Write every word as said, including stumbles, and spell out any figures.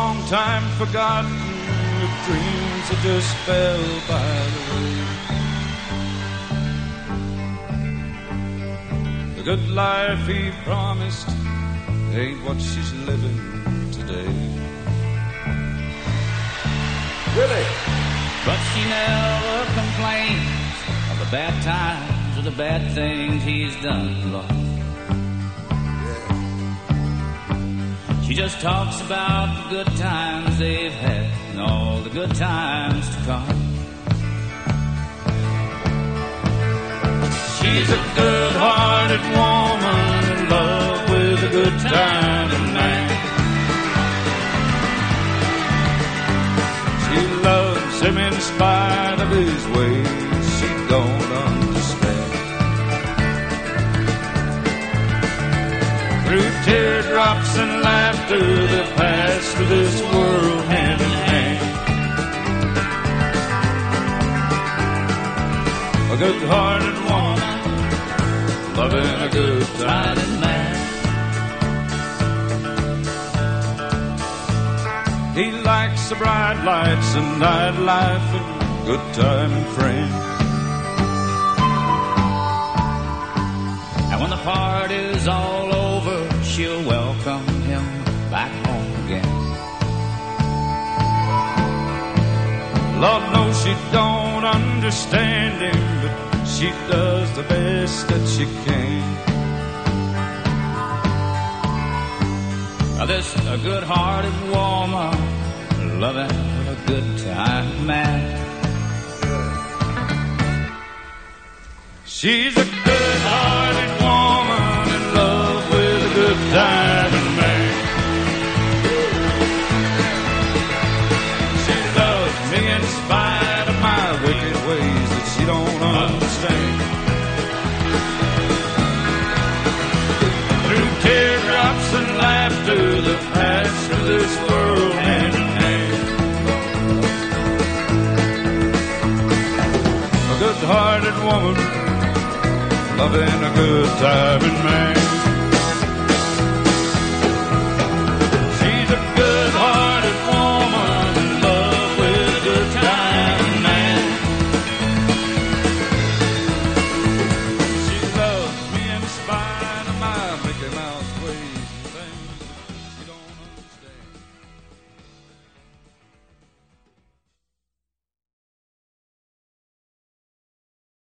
long time forgotten, with dreams that just fell by the way. The good life he promised ain't what she's living today. Really? But she never complains of the bad times or the bad things he's done, Lord. She just talks about the good times they've had and all the good times to come. She's a good-hearted woman in love with a good-timing man. She loves him in spite of his ways she don't understand. Through teardrops and laughter that pass through this world hand in hand. A good-hearted woman loving a good-timing man. He likes the bright lights and nightlife and good-timing friends. And when the party's all over, she'll welcome him back home again. Lord knows she don't understand him, but she does the best that she can. Now this a good-hearted woman loving a good-time man. She's a good-hearted woman in love with a good-timing man. She loves me in spite of my wicked ways that she don't understand. Through teardrops and laughter that pass through this world hand in hand. A good-hearted woman loving a good-timing man.